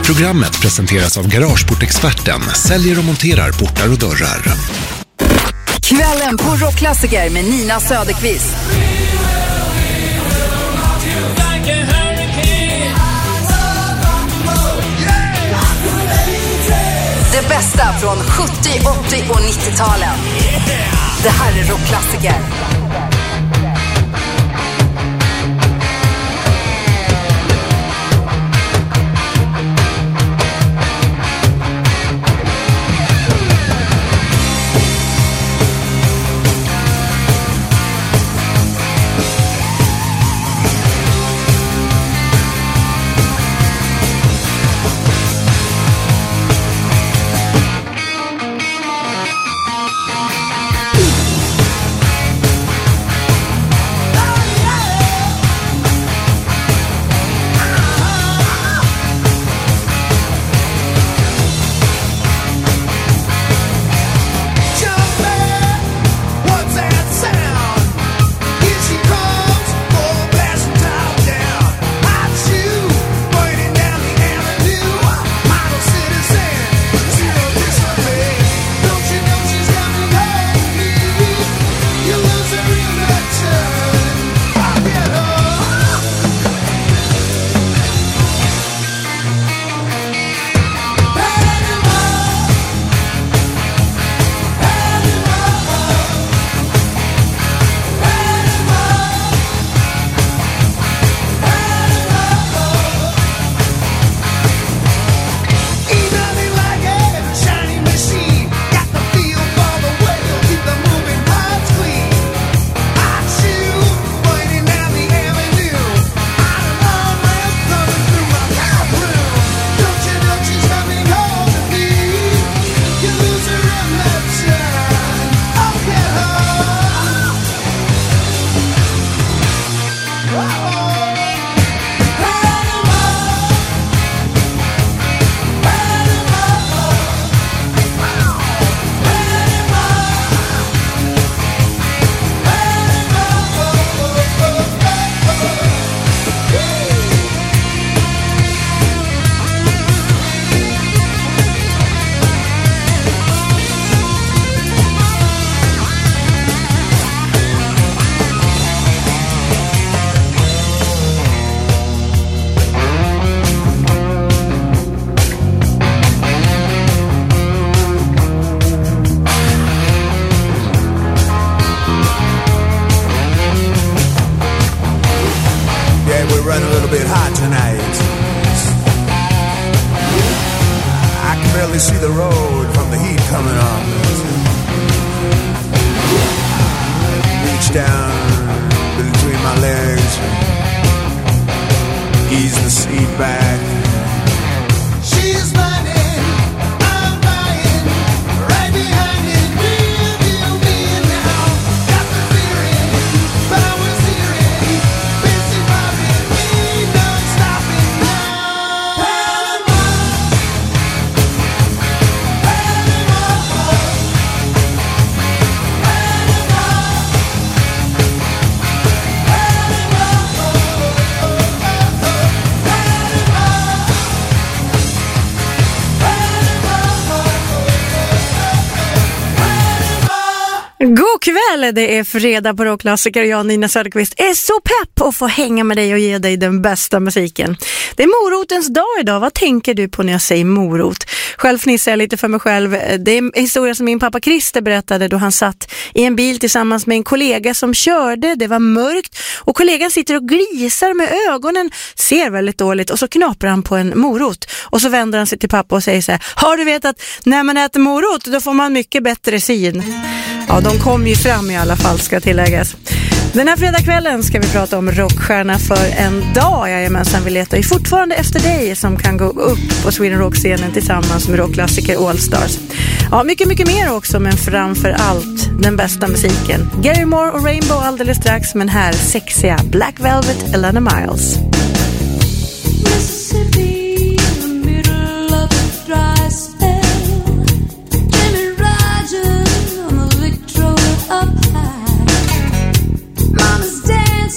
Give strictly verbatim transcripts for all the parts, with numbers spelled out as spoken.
Programmet presenteras av Garageportexperten, säljer och monterar portar och dörrar. Kvällen på Rockklassiker med Nina Söderqvist. Det bästa från sjuttio, åttio och nittio-talen. Det här är Rockklassiker. God kväll, det är fredag på Rockklassiker och jag, Nina Söderqvist, är så pepp att få hänga med dig och ge dig den bästa musiken. Det är morotens dag idag. Vad tänker du på när jag säger morot? Själv fnissar jag lite för mig själv. Det är en historia som min pappa Christer berättade då han satt i en bil tillsammans med en kollega som körde. Det var mörkt och kollegan sitter och glisar med ögonen, ser väldigt dåligt och så knaprar han på en morot. Och så vänder han sig till pappa och säger så här: har du vet att när man äter morot då får man mycket bättre syn. Ja, de kom ju fram i alla fall, ska tilläggas. Den här fredagskvällen ska vi prata om rockstjärna för en dag. Jajamensan, vi letar ju fortfarande efter dig som kan gå upp på Sweden Rock-scenen tillsammans med Rockklassiker All Stars. Ja, mycket, mycket mer också, men framför allt den bästa musiken. Gary Moore och Rainbow alldeles strax, men här sexiga Black Velvet, Elena Miles. Mississippi, in the middle of a dry spell. Jimmy Rogers on the Victrola up high. Mama's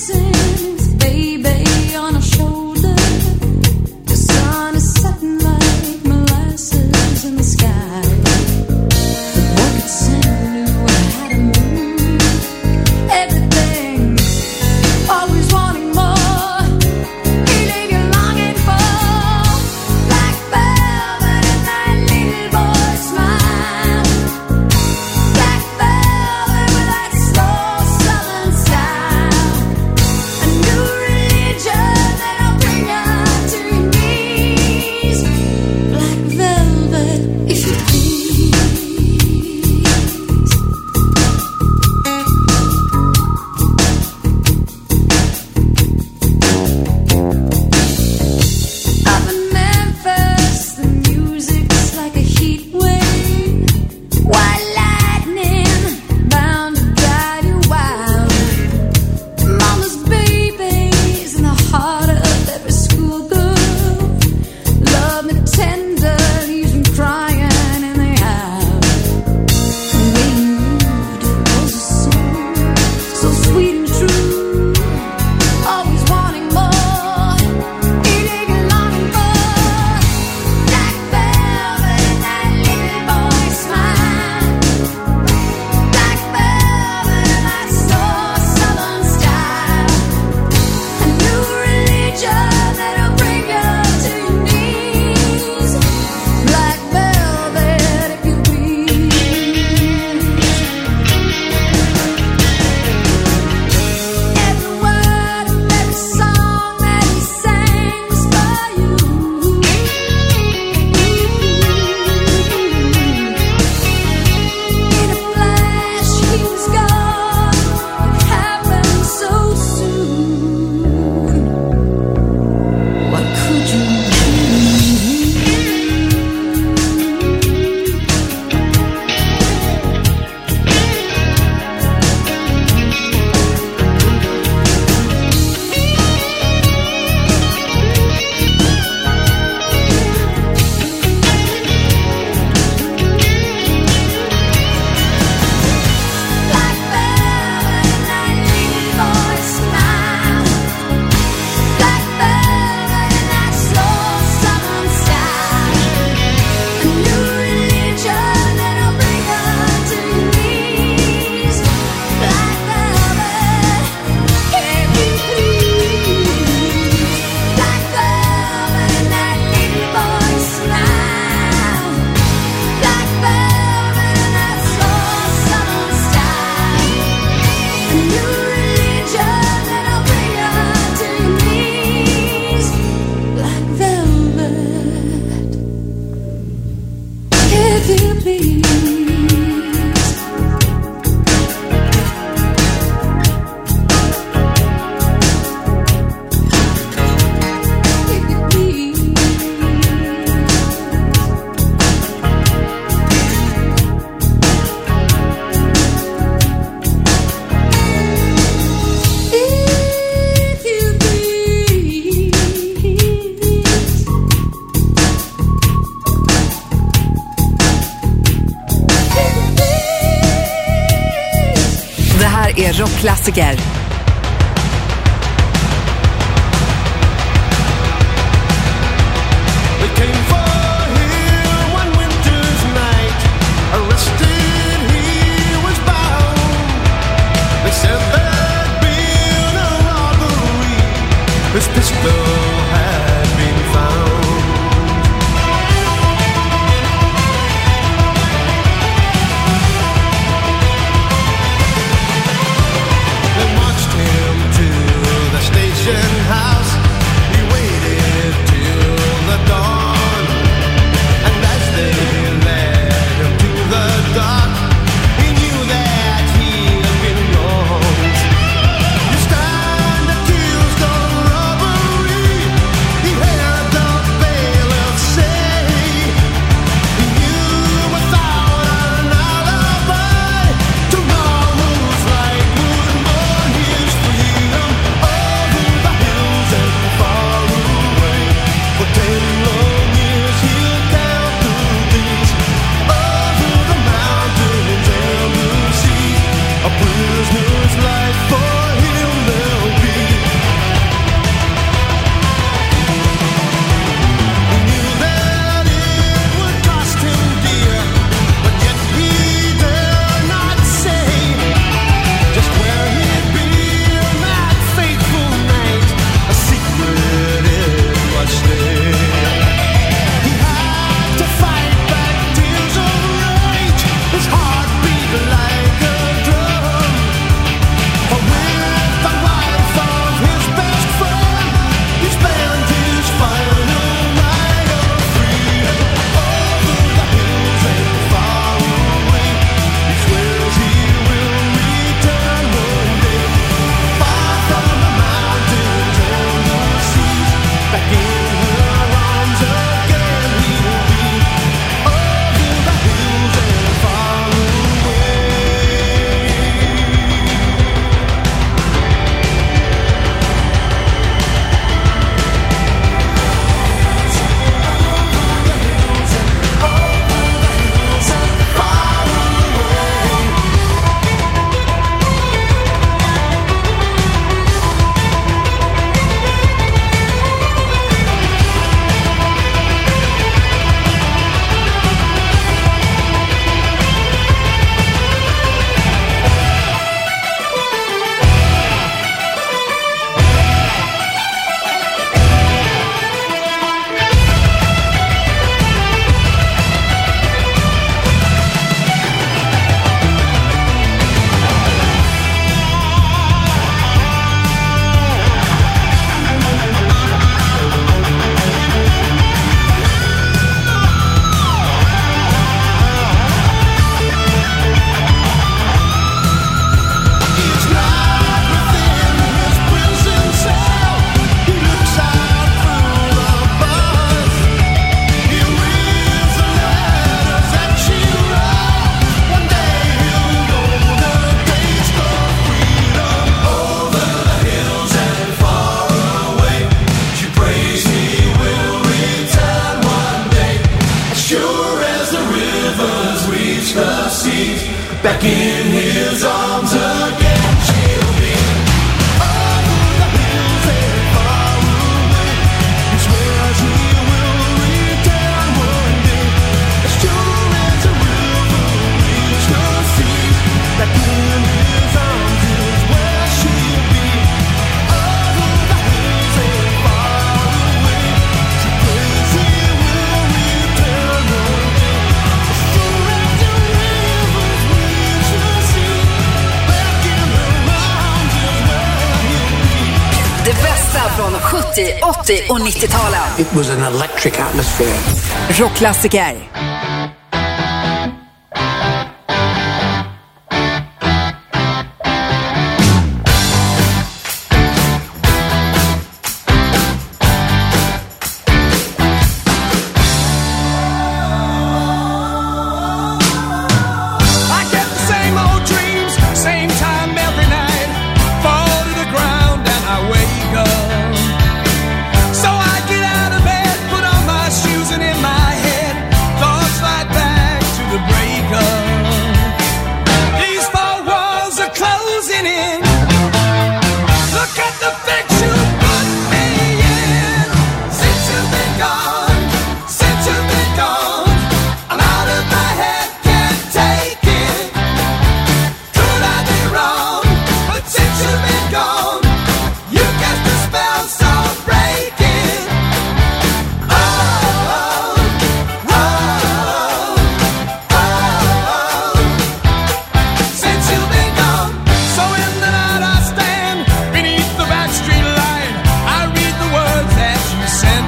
dancing, baby on her shoulder. The sun is setting like med rockklassiker. His pistol had been found. They marched him to the station house. He waited till the dawn, and as they led him to the dock, he knew that he had been wronged. You stand accused of robbery. He heard the bailiff say he knew without an alibi tomorrow's light would mourn his freedom over the hills and far away. For ten long years he'll count the days over the mountains and the seas. A prisoner's life for him there'll be. He knew that it would cost him dear, but yet he dare not say just where he'd be on that fateful night. A secret it must stay. He had to fight back tears of rage. His heart beat like a drum. For with the wife of his best friend, he spent his final night of freedom over the hills and far away. He swears he will return one day, far from the mountains and the seas. Back in her arms again he'll be, over the hills and far away. He's not within his prison cell. He looks out through the bars. He reads the letters that she wrote. One day he'll know the taste of freedom over the hills and far away. She prays he will return one day, as sure as the rivers reach the seas. Back in his arms again she'll be, over the hills and far away. He swears he will return one day, as sure as the river reach the seas. Back in his arms is where she'll be, over the hills and far away. She prays he will return one day, as sure as the rivers reach the seas. Back in her arms is where he'll be. Det bästa från sjuttio, åttio och nittio-talen. It was an electric atmosphere. Rockklassiker. I get the same old dreams, same time every night. Fall to the ground and I wake up. So I get out of bed, put on my shoes, and in my head thoughts like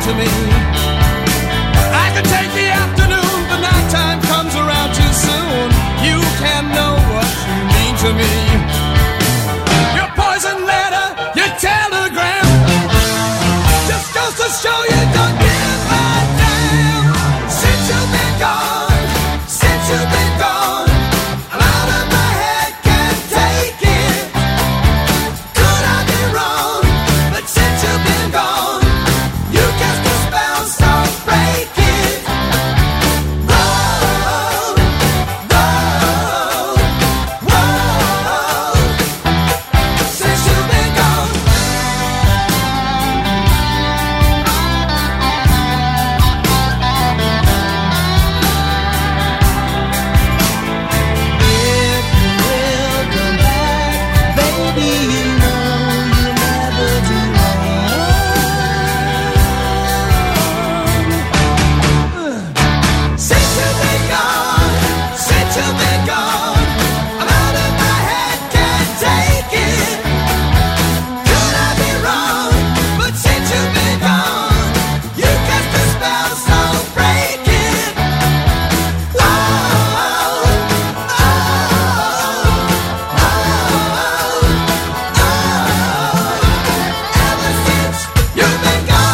to me. I can take the afternoon, but nighttime comes around too soon. You can't know what you mean to me. Your poison letter, your telegram, just goes to show you don't give a damn. Since you've been gone, since you've been gone, I'm out of my head, can't take it. Could I be wrong? But since you've been gone, you cast a spell, so break it. Whoa, whoa, whoa. Since you've been gone. If you will come back, baby, you know you'll never do wrong. Since you've been gone, since you've been gone, I'm out of my head, can't take it. Could I be wrong? But since you've been gone, you cast a spell, so break it. Oh, oh, oh, oh. Ever since you've been gone.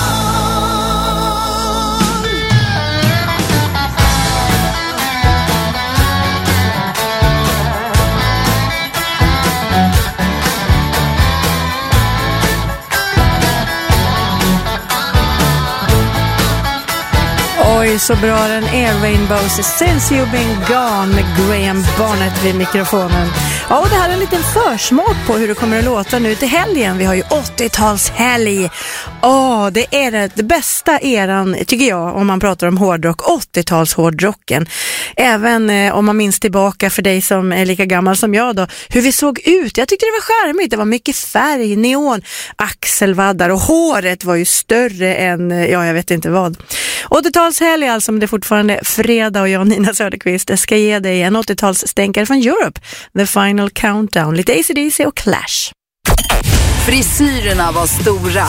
Oj, så bra den är, Rainbows Since You've Been Gone med Graham Bonnet vid mikrofonen. Ja, och det här är en liten försmak på hur det kommer att låta nu till helgen. Vi har ju åttiotalshelg. Åh, det är det, det bästa eran, tycker jag, om man pratar om hårdrock. åttio-tals hårdrocken. Även eh, om man minns tillbaka, för dig som är lika gammal som jag då, hur vi såg ut. Jag tyckte det var charmigt. Det var mycket färg, neon, axelvaddar och håret var ju större än, eh, ja, jag vet inte vad. åttio-talshelg alltså, men det är fortfarande fredag och jag, Nina Söderqvist, ska ge dig en åttio-talsstänkare från Europe. The Final Countdown, lite A C D C och Clash. Frisyrerna var stora.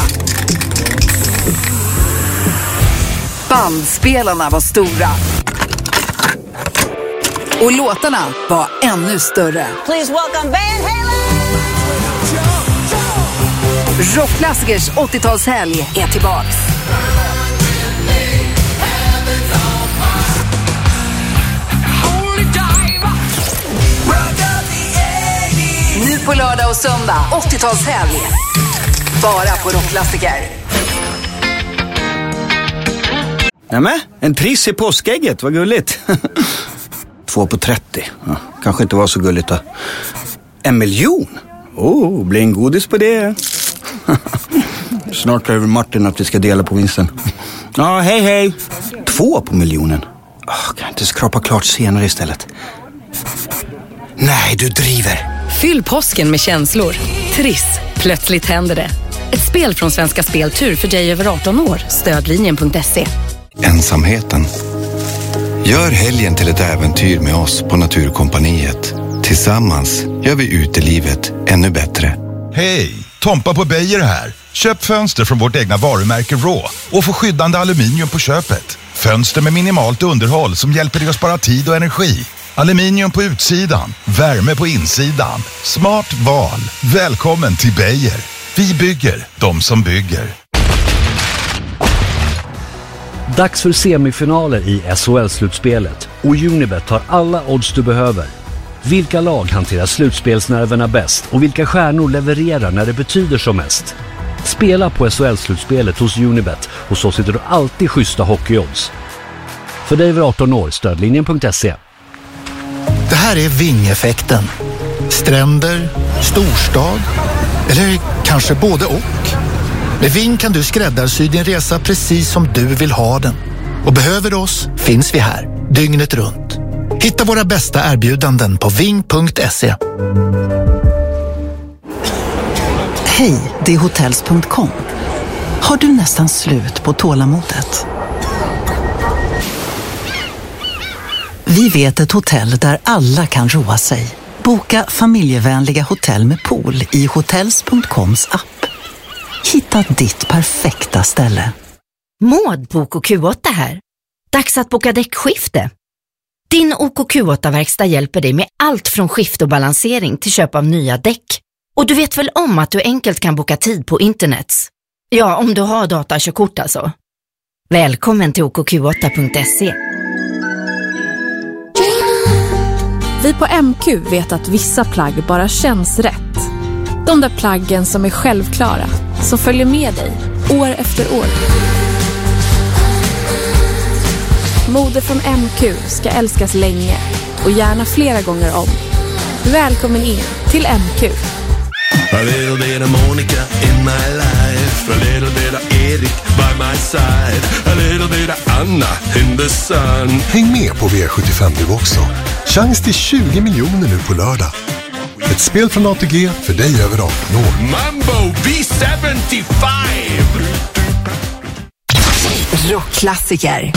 Bandspelarna var stora. Och låtarna var ännu större. Please welcome Van Halen! Rockklassikers åttio-talshelg är tillbaks. Nu på lördag och söndag, åttio-talshelg. Bara på Rockklassiker. Nämen, en triss i påskägget, vad gulligt. Två på trettio, ja, kanske inte var så gulligt då. En miljon? Oh, blir en godis på det. Snart över Martin att vi ska dela på vinsten. Ja, hej hej. Två på miljonen. Oh, kan jag inte skrapa klart senare istället? Nej, du driver. Fyll påsken med känslor. Triss. Plötsligt händer det. Ett spel från Svenska Speltur för dig över arton år. Stödlinjen punkt se. Ensamheten. Gör helgen till ett äventyr med oss på Naturkompaniet. Tillsammans gör vi utelivet ännu bättre. Hej, Tompa på Beijer här. Köp fönster från vårt egna varumärke Raw och få skyddande aluminium på köpet. Fönster med minimalt underhåll som hjälper dig att spara tid och energi. Aluminium på utsidan, värme på insidan. Smart val. Välkommen till Beijer. Vi bygger, de som bygger. Dags för semifinaler i S H L-slutspelet och Unibet har alla odds du behöver. Vilka lag hanterar slutspelsnerverna bäst och vilka stjärnor levererar när det betyder som mest? Spela på S H L-slutspelet hos Unibet och så sitter du alltid schyssta hockeyodds. För dig över arton år, stödlinjen punkt se. Det här är Ving-effekten. Stränder, storstad eller kanske både och. Med Ving kan du skräddarsy din resa precis som du vill ha den. Och behöver du oss finns vi här, dygnet runt. Hitta våra bästa erbjudanden på ving punkt se. Hej, det är hotels punkt com. Har du nästan slut på tålamodet? Vi vet ett hotell där alla kan roa sig. Boka familjevänliga hotell med pool i hotels punkt coms app. Hitta ditt perfekta ställe. Maud på O K Q åtta här. Dags att boka däckskifte. Din O K Q åtta-verkstad hjälper dig med allt från skift och balansering till köp av nya däck. Och du vet väl om att du enkelt kan boka tid på internet? Ja, om du har datakörkort alltså. Välkommen till O K Q åtta punkt se. Vi på M Q vet att vissa plagg bara känns rätt. De där plaggen som är självklara, som följer med dig år efter år. Mode från M Q ska älskas länge och gärna flera gånger om. Välkommen in till M Q. A little bit of Monica in my life, a little bit of Erik by my side, a little bit of Anna in the sun. Häng med på V sjuttiofem du också. Chans till tjugo miljoner nu på lördag. Ett spel från A T G för dig över arton år. Mambo V sjuttiofem! Rockklassiker.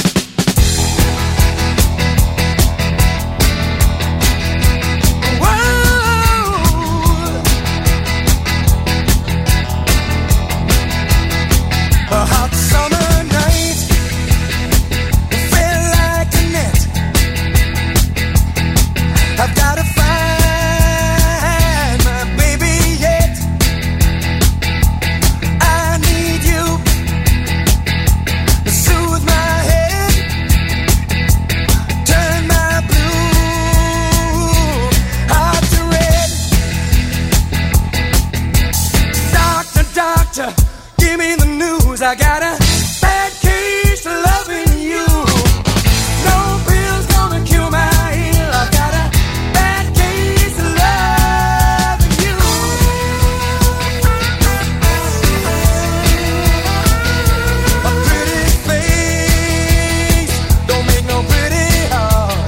A hot summer night, it felt like a net. I've got to find my baby yet. I need you to soothe my head, turn my blue heart to red. Doctor, doctor, give me the news. I got a bad case of loving you. No pill's gonna cure my ill. I got a bad case of loving you. A pretty face don't make no pretty heart.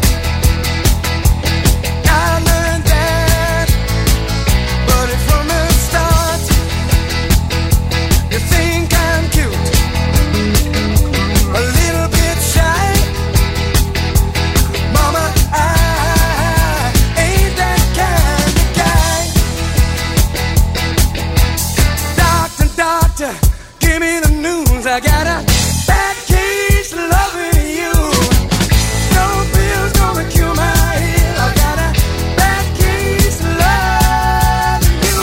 I learned that, but it's from the start. You think I'm cute, a little bit shy. Mama, I ain't that kind of guy. Doctor, doctor, give me the news. I got a bad case of loving you. No pill's gonna cure my ill. I got a bad case of loving you.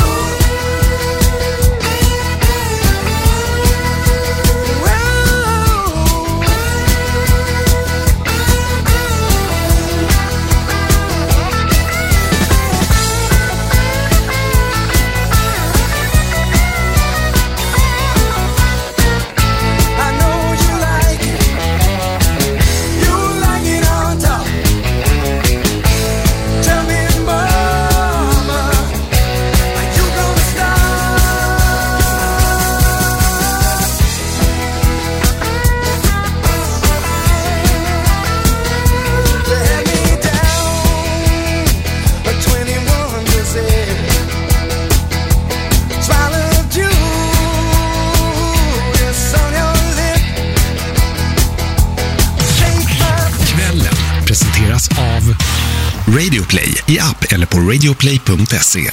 I know you like it. You like it on top. Tell me, mama, are you gonna stop? You had me down a twenty-one percent. Smile of you is on your lip. Shake my Kvällen presenteras av Radioplay i app eller på radioplay punkt se.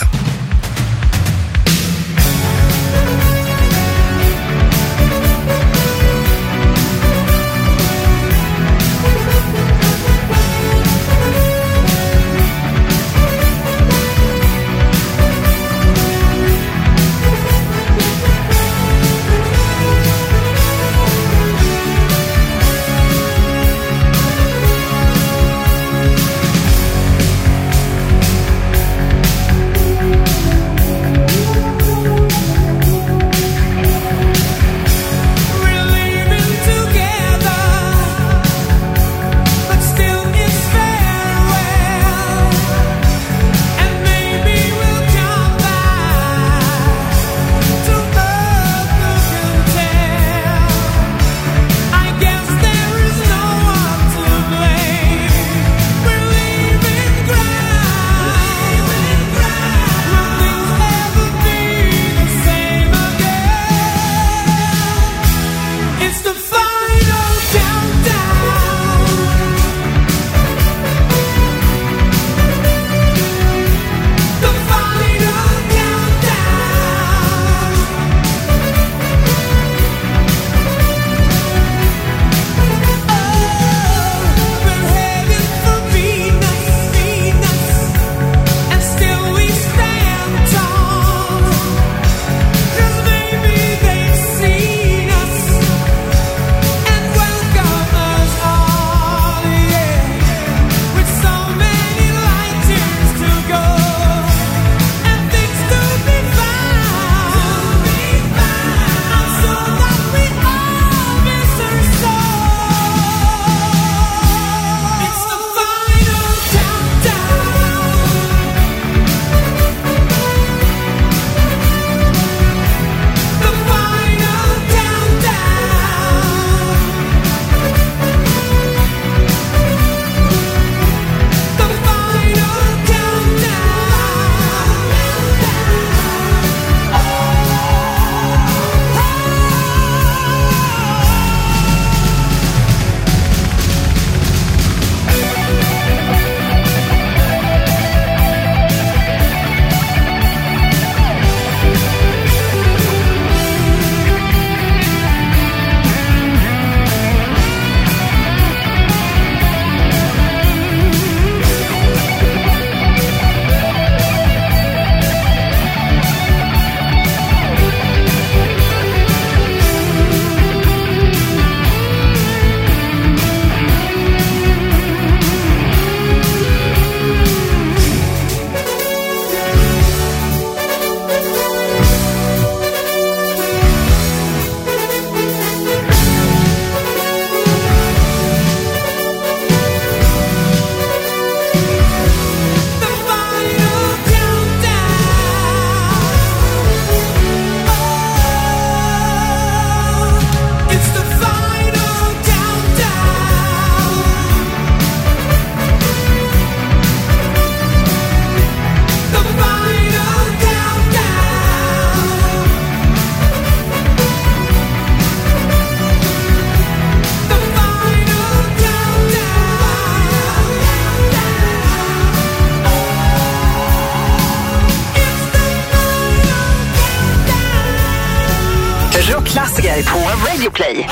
Rockklassiker på Radio Play.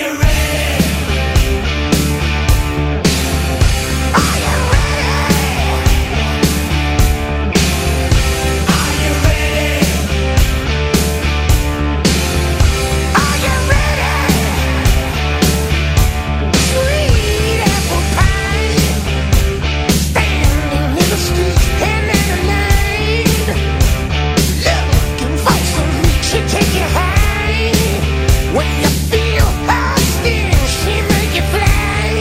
When you feel her sting, she make you fly.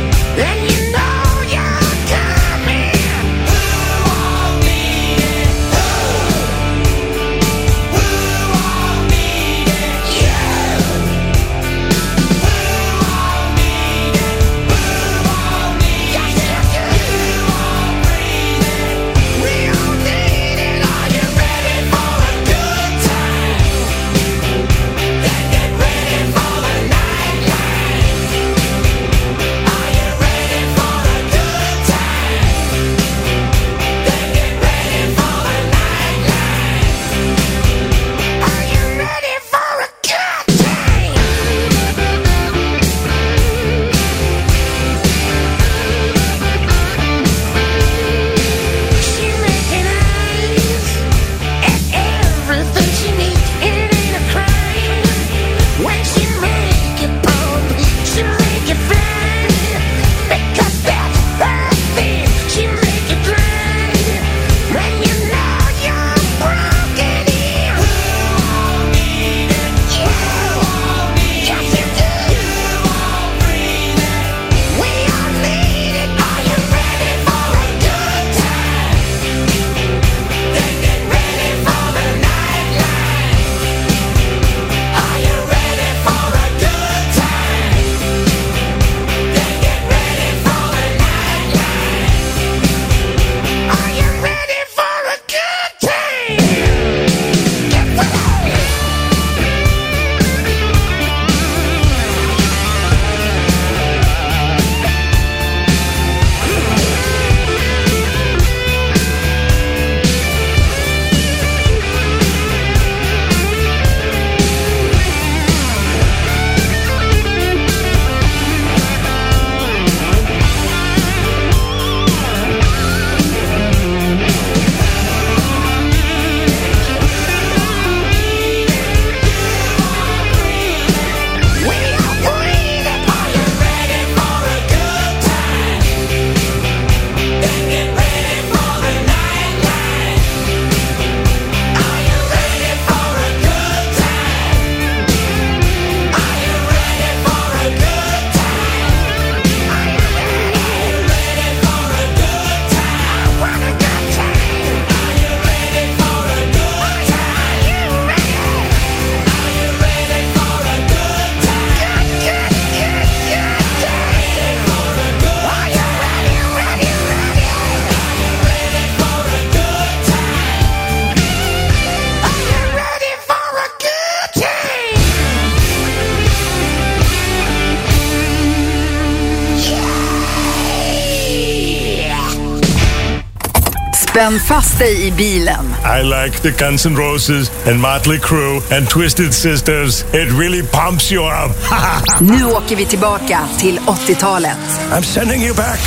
Spänn fast dig i bilen. I like the Guns N' Roses and Mötley Crüe and Twisted Sisters. It really pumps you up. Nu åker vi tillbaka till åttiotalet. I'm sending you back.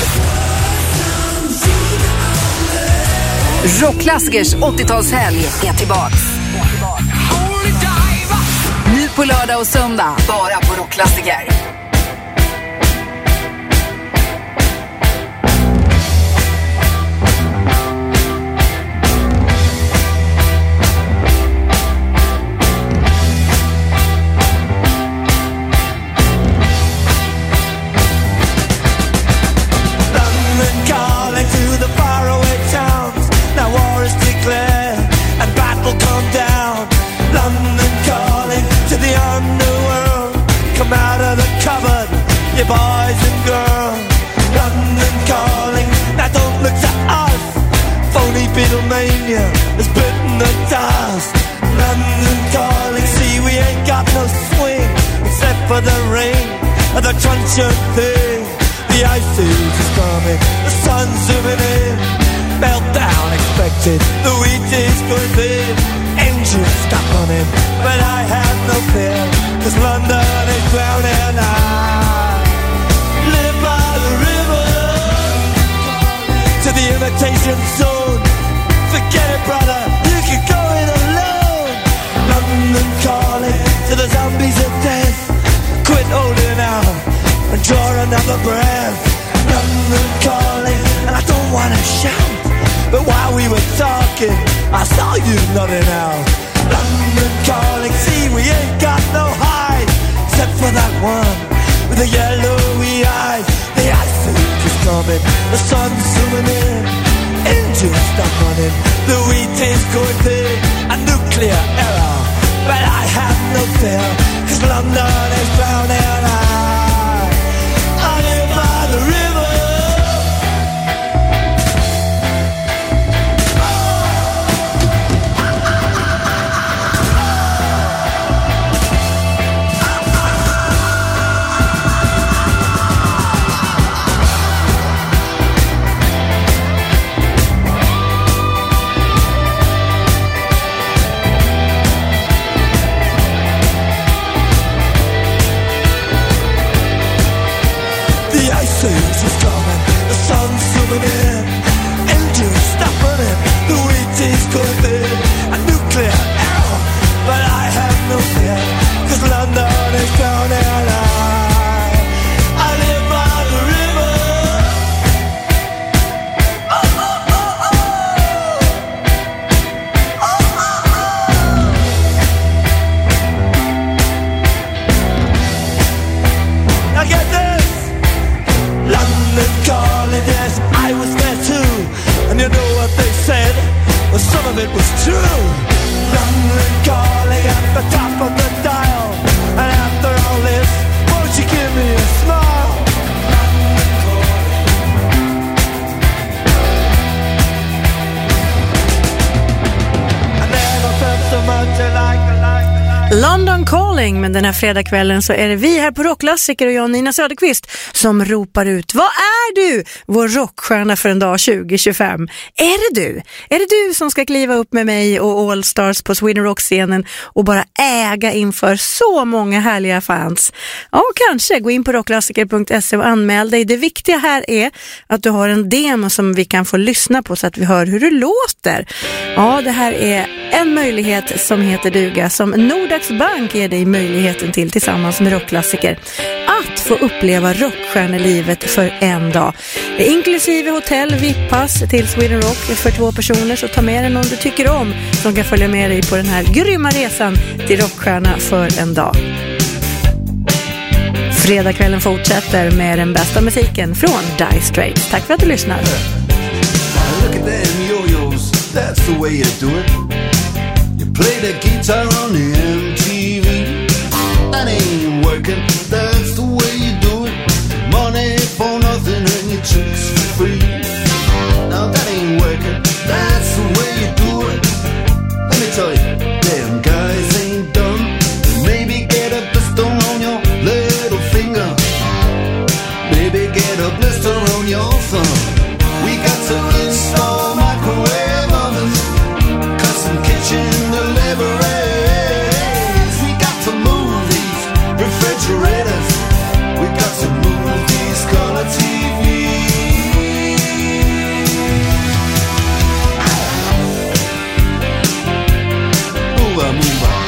Rockklassikers åttiotalshelg är tillbaks. Nu på lördag och söndag, bara på Rockklassiker. Boys and girls, London calling. Now don't look to us. Phony Beatlemania has bitten the dust. London calling. See, we ain't got no swing except for the rain and the crunch of thing. The ice age is coming. The sun's zooming in. meltdown expected. The wheat is going thin, engines stop running, but I have no fear, cause London is drowning. I live by the river, to the imitation zone. Forget it, brother, you can go it alone. London calling to the zombies of death. Quit holding out and draw another breath. London calling, and I don't wanna shout, but while we were talking, I saw you nodding out. London calling, see we ain't got no hide, except for that one with the yellowy eyes. The ice age is coming, the sun's zooming in, engines stop running, the wheat is going thin, a nuclear error, but I have no fear, cause London is drowning. I, I live by the river. London Calling, men den här fredagskvällen så är det vi här på Rockklassiker och jag, Nina Söderqvist, som ropar ut: vad är du? Vår rockstjärna för en dag tjugo tjugofem. Är det du? Är det du som ska kliva upp med mig och All Stars på Sweden Rock-scenen och bara äga inför så många härliga fans? Ja, kanske. Gå in på rockklassiker punkt se och anmäl dig. Det viktiga här är att du har en demo som vi kan få lyssna på så att vi hör hur det låter. Ja, det här är en möjlighet som heter duga, som Nordax Bank ger dig möjligheten till tillsammans med Rockklassiker, att få uppleva rockstjärnelivet för en dag. Inklusive hotell, V I P-pass till Sweden Rock för två personer, så ta med dig någon du tycker om som kan följa med dig på den här grymma resan till rockstjärna för en dag. Fredagskvällen fortsätter med den bästa musiken från Dire Straits. Tack för att du lyssnar. Look at them yo-yos, that's the way you do it. You play the guitar on the M T V. That ain't working, that's the way you do it. Money for nothing and your chicks for free. Now that ain't working, that's the way you do it. Let me tell you, them guys ain't dumb. Maybe get a blister on your little finger. Maybe get a blister on your thumb. We got to install microwave ovens, custom kitchen deliveries. We got to move these refrigerators. We got to move these color T Vs. Move on, move on.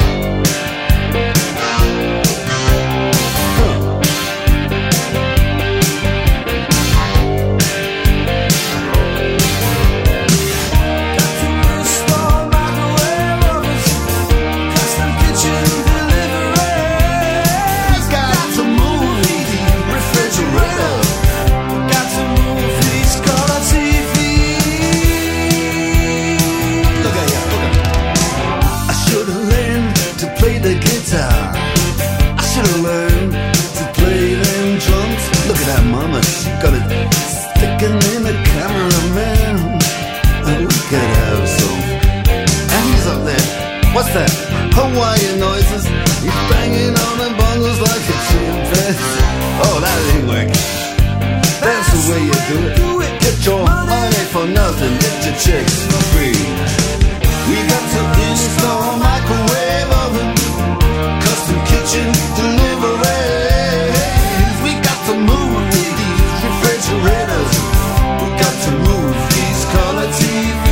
What's that? Hawaiian noises. He's banging on the bongos like a chimpanzee. Oh, that ain't working. That's the way you do it. Get your money for nothing. Get your chicks for free. We got to install a microwave oven, custom kitchen deliveries. We got to move these refrigerators. We got to move these color T Vs.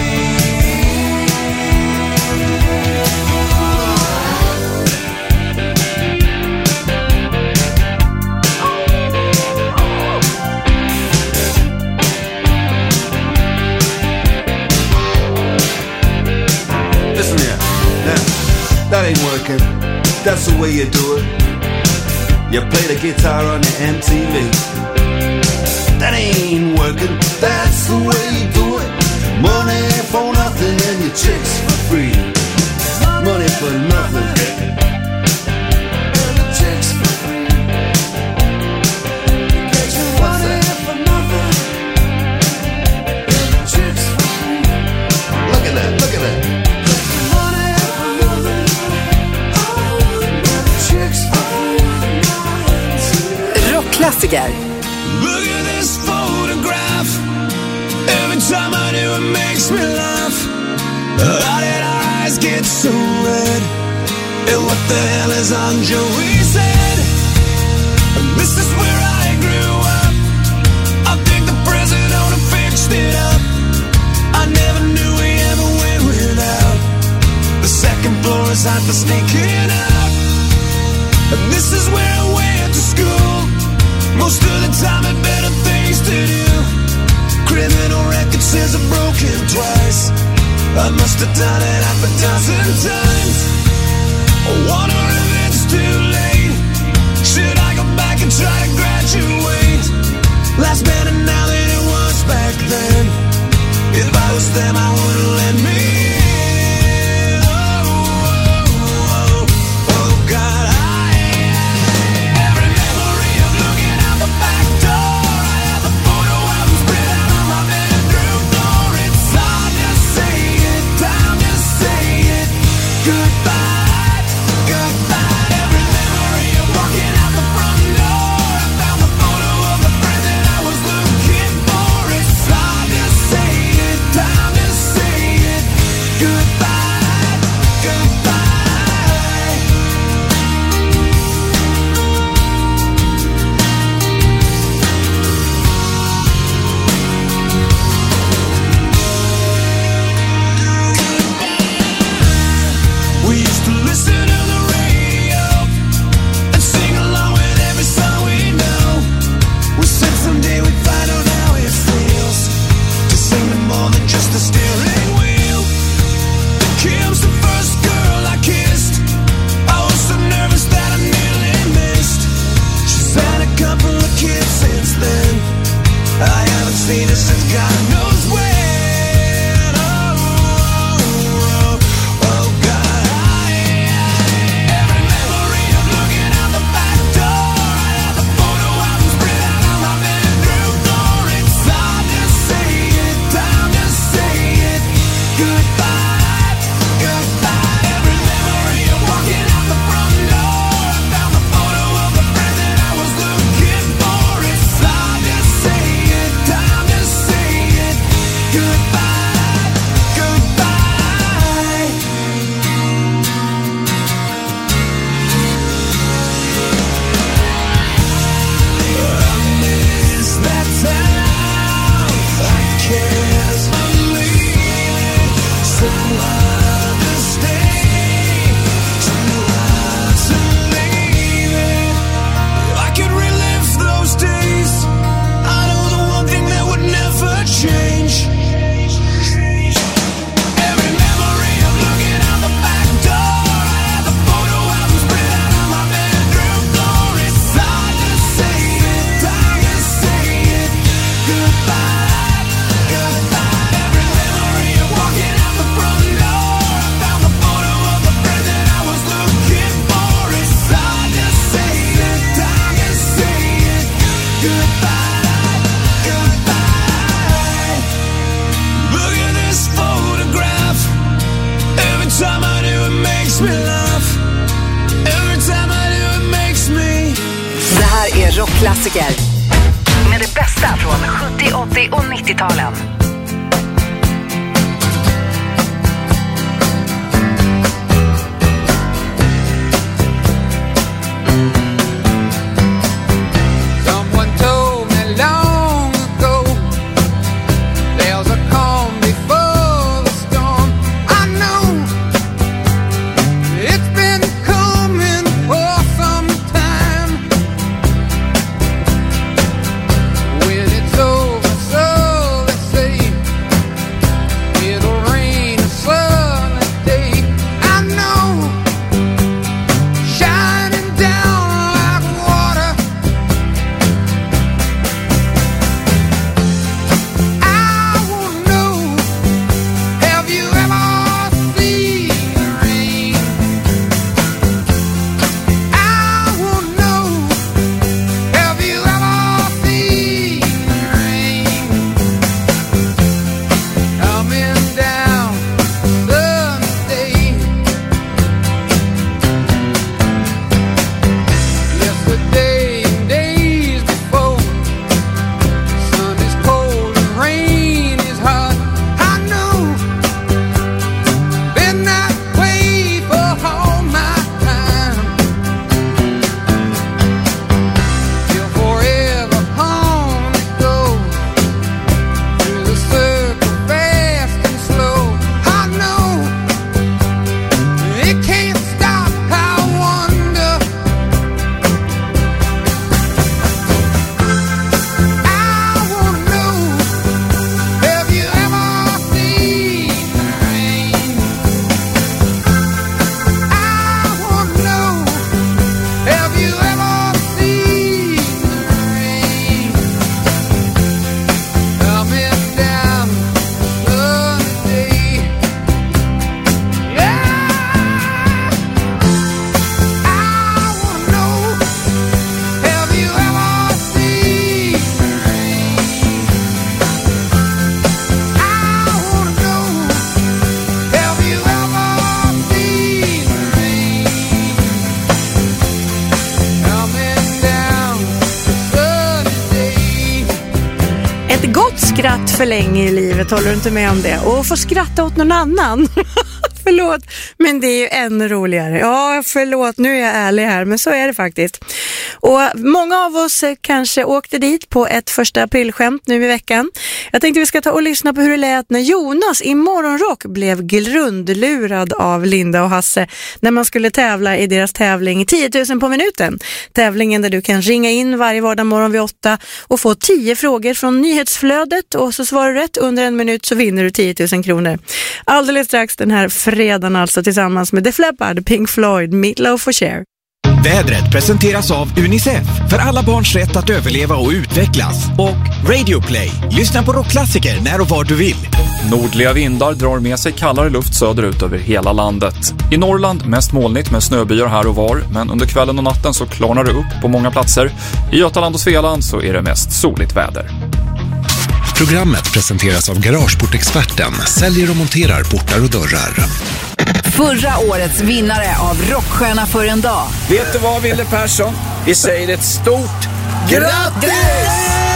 Listen here, now, that ain't working. That's the way you do it. You play the guitar on the M T V. That ain't working. That's the way you do it. Money for nothing and your chicks for free. Money for nothing. And your chicks for free. What's that? For nothing. And your chicks for free. Look at that, look at that. Rockklassiker. Look at this photograph. Every time I do it makes me laugh. How did our eyes get so red? And what the hell is on Joey's head? And this is where I grew up. I think the president owner fixed it up. I never knew we ever went without. The second floor is hot for sneaking out. And this is where I went to school. Most of the time had better things to do. Criminal record says I'm broken twice. I must have done it half a dozen times. I wonder if it's too late. Should I go back and try to graduate? Life's better now than it was back then. If I was them, I wouldn't let me in. Oh, oh, oh, oh God, I Rockklassiker med det bästa från sjuttio, åttio och nittio-talen. Skratt för länge i livet, håller du inte med om det? Och få skratta åt någon annan. Förlåt, men det är ju ännu roligare. Ja, förlåt, nu är jag ärlig här, men så är det faktiskt. Och många av oss kanske åkte dit på ett första aprilskämt nu i veckan. Jag tänkte vi ska ta och lyssna på hur det lät när Jonas i Morgonrock blev grundlurad av Linda och Hasse när man skulle tävla i deras tävling tio tusen på minuten. Tävlingen där du kan ringa in varje vardag morgon vid åtta och få tio frågor från nyhetsflödet, och så svarar du rätt under en minut så vinner du tio tusen kronor. Alldeles strax den här fredagen alltså, tillsammans med The Flappard, Pink Floyd, Meatloaf och Cher. Vädret presenteras av Unicef för alla barns rätt att överleva och utvecklas. Och Radio Play. Lyssna på rockklassiker när och var du vill. Nordliga vindar drar med sig kallare luft söderut över hela landet. I Norrland mest molnigt med snöbyar här och var, men under kvällen och natten så klarnar det upp på många platser. I Götaland och Svealand så är det mest soligt väder. Programmet presenteras av Garageportexperten, säljer och monterar portar och dörrar. Förra årets vinnare av Rockstjärna för en dag. Vet du vad, Wille Persson? Vi säger ett stort grattis!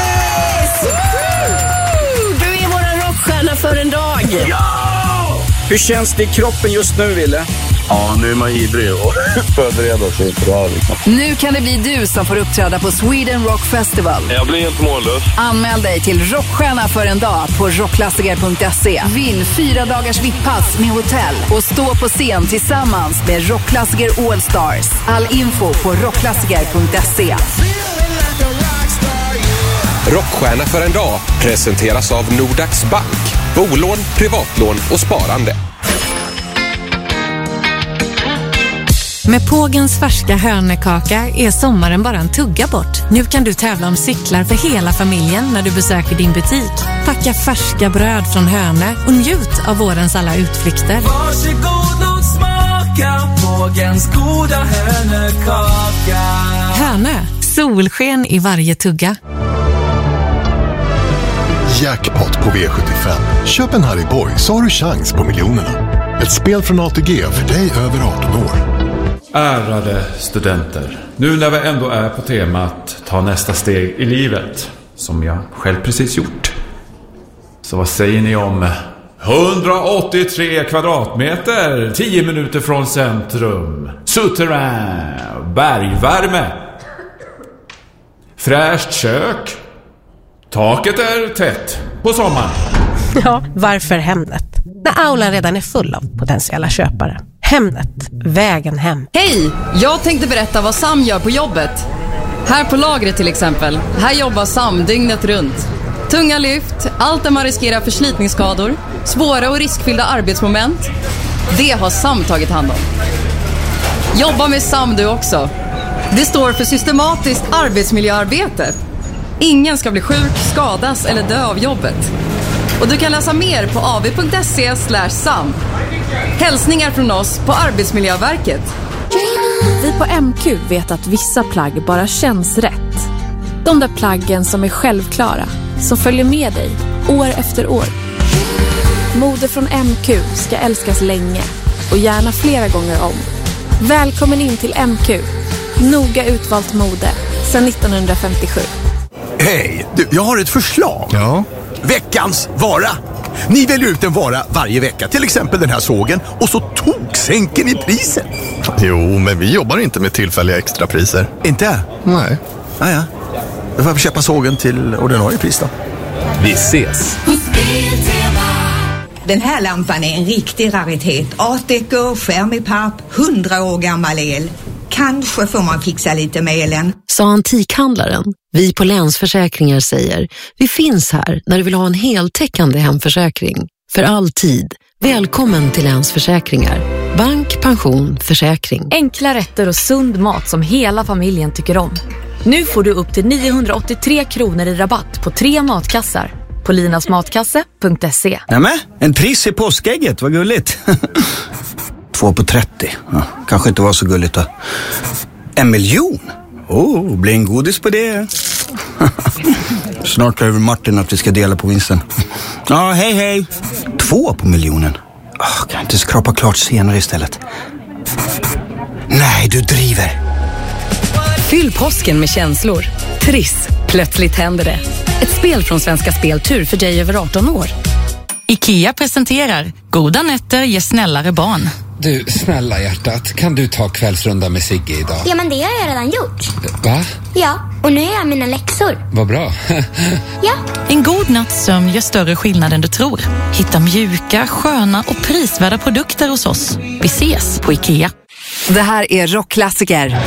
Du är våran rockstjärna för en dag. Ja! Hur känns det i kroppen just nu, Wille? Ja, nu är man ivrig och förbereder sig för det här. Liksom. Nu kan det bli du som får uppträda på Sweden Rock Festival. Jag blir helt mållös. Anmäl dig till Rockstjärna för en dag på rockklassiker punkt se. Vinn fyra dagars vipppass med hotell och stå på scen tillsammans med Rockklassiker All Stars. All info på rockklassiker punkt se. Rockstjärna för en dag presenteras av Nordax Bank. Bolån, privatlån och sparande. Med Pågens färska hörnekaka är sommaren bara en tugga bort. Nu kan du tävla om cyklar för hela familjen när du besöker din butik. Packa färska bröd från Hörne och njut av vårens alla utflykter. Varsågod och smaka Pågens goda hörnekaka. Hörne, solsken i varje tugga. Jackpot på V sjuttiofem. Köp en Harry Boy så har du chans på miljonerna. Ett spel från A T G för dig över arton år. Ärade studenter, nu när vi ändå är på temat ta nästa steg i livet, som jag själv precis gjort, så vad säger ni om hundraåttiotre kvadratmeter, tio minuter från centrum, souterrain, bergvärme, fräscht kök, taket är tätt på sommaren. Ja, varför Hemnet? När aulan redan är full av potentiella köpare. Hemnet, vägen hem. Hej, jag tänkte berätta vad Sam gör på jobbet. Här på lagret till exempel. Här jobbar Sam dygnet runt. Tunga lyft, allt där man riskerar förslitningsskador, svåra och riskfyllda arbetsmoment. Det har Sam tagit hand om. Jobba med Sam du också. Det står för systematiskt arbetsmiljöarbete. Ingen ska bli sjuk, skadas eller dö av jobbet. Och du kan läsa mer på av punkt se slash sam. Hälsningar från oss på Arbetsmiljöverket. Vi på M Q vet att vissa plagg bara känns rätt. De där plaggen som är självklara, som följer med dig år efter år. Mode från M Q ska älskas länge och gärna flera gånger om. Välkommen in till M Q. Noga utvalt mode sedan nittonhundrafemtiosju. Hej, du, jag har ett förslag. Ja. Veckans vara. Ni väljer ut en vara varje vecka, till exempel den här sågen, och så toksänker ni priset. Jo, men vi jobbar inte med tillfälliga extrapriser. Inte? Nej. Ah, ja. Då får vi köpa sågen till ordinarie pris då. Vi ses. Den här lampan är en riktig raritet. Art deco, skärm i papp, hundra år gammal el. Kanske får man fixa lite med elen. Sa antikhandlaren. Vi på Länsförsäkringar säger, vi finns här när du vill ha en heltäckande hemförsäkring. För all tid. Välkommen till Länsförsäkringar. Bank, pension, försäkring. Enkla rätter och sund mat som hela familjen tycker om. Nu får du upp till niohundraåttiotre kronor i rabatt på tre matkassar på linasmatkasse punkt se. Nämen, en triss i påskägget, vad gulligt. Två på trettio, ja, kanske inte var så gulligt då. En miljon? Oh, blir en godis på det. Snart kräver Martin att vi ska dela på vinsten. Ja, hej hej. Två på miljonen. Oh, kan jag inte skrapa klart senare istället? Nej, du driver. Fyll påsken med känslor. Triss, plötsligt händer det. Ett spel från Svenska Spel Tur för dig över arton år. IKEA presenterar Goda nätter ger snällare barn. Du, snälla hjärtat, kan du ta kvällsrunda med Sigge idag? Ja, men det har jag redan gjort. Va? Ja, och nu är jag mina läxor. Vad bra. Ja. En god natts sömn gör större skillnad än du tror. Hitta mjuka, sköna och prisvärda produkter hos oss. Vi ses på IKEA. Det här är Rockklassiker.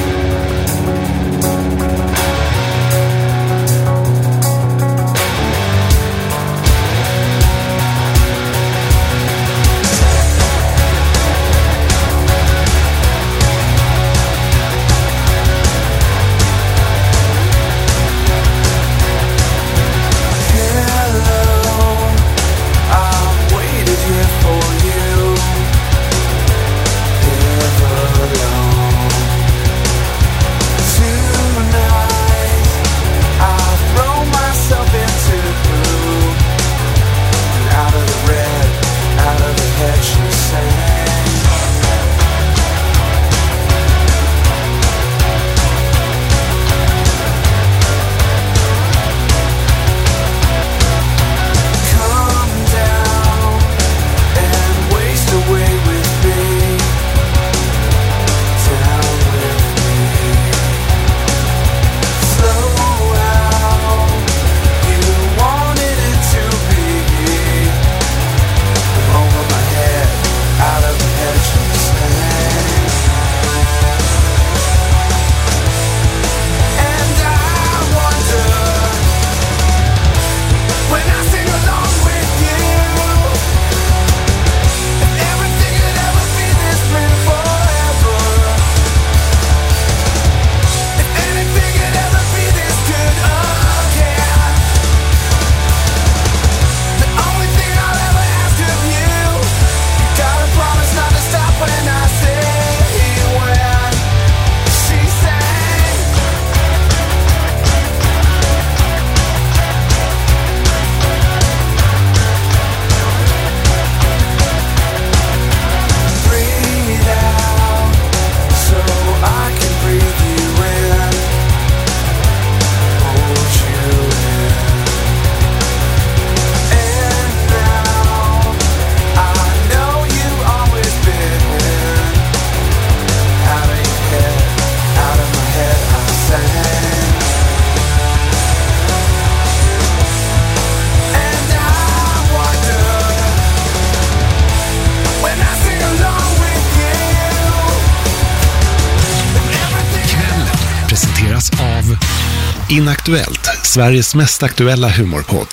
Av Inaktuellt, Sveriges mest aktuella humorpodd.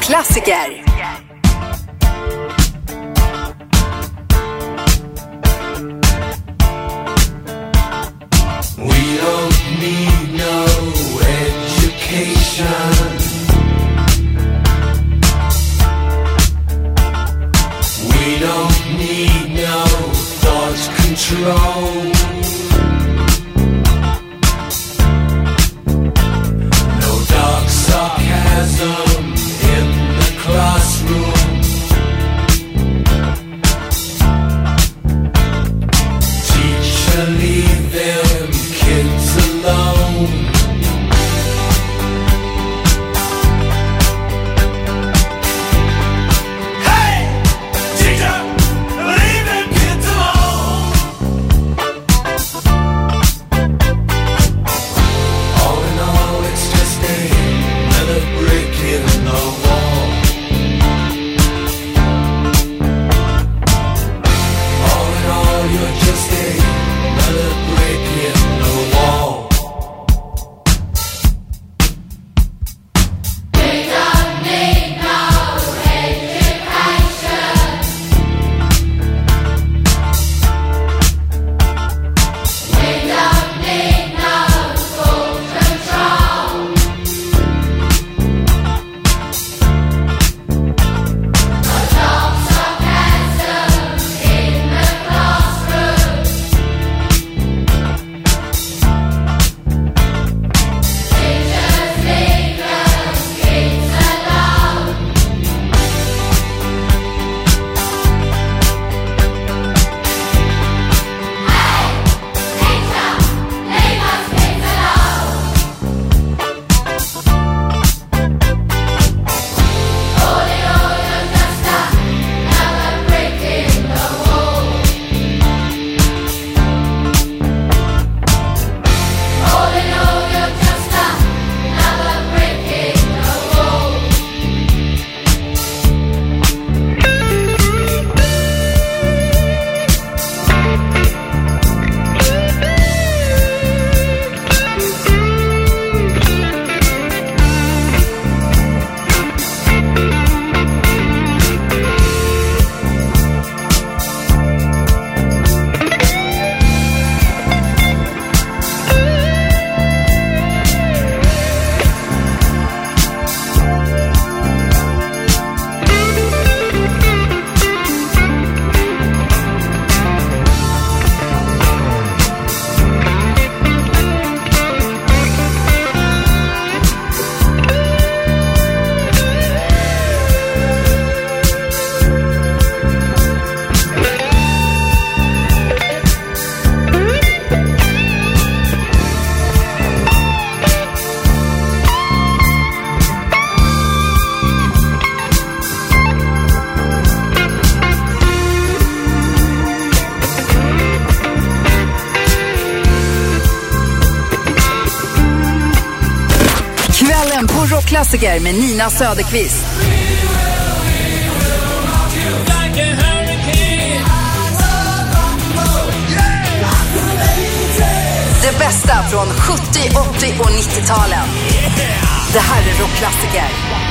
rockklassiker. We don't need no education. We don't need no thought control. No dark sarcasm in the classroom. Teacher, leave them kids alone. Hey, teacher, leave them kids alone. All in all, it's just another brick in the wall. All in all, you're just another brick in the wall. We don't need no education. We don't need no full control. No dark sarcasm in the classroom. Teachers, leave them kids alone. Kvällen på rockklassiker med Nina Söderqvist. Det bästa från sjuttio, åttio och nittio-talen. Det här är rockklassiker.